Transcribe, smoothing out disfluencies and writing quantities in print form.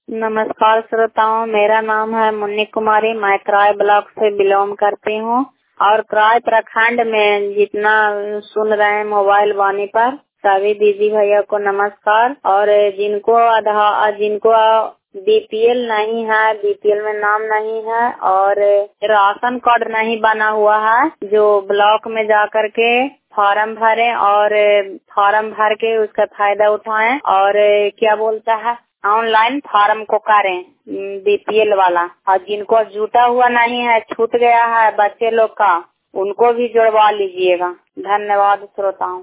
नमस्कार श्रोताओं, मेरा नाम है मुन्नी कुमारी। मैं क्राय ब्लॉक से बिलोंग करती हूँ और क्राय प्रखंड में जितना सुन रहे हैं मोबाइल वाणी पर सभी दीदी भैया को नमस्कार। और जिनको बीपीएल नहीं है, बीपीएल में नाम नहीं है और राशन कार्ड नहीं बना हुआ है, जो ब्लॉक में जाकर के फॉर्म भरें और फॉर्म भर के उसका फायदा उठाएं और क्या बोलता है ऑनलाइन फॉर्म को करें बीपीएल वाला। और जिनको जुटा हुआ नहीं है, छूट गया है बच्चे लोग का, उनको भी जुड़वा लीजिएगा। धन्यवाद श्रोताओं।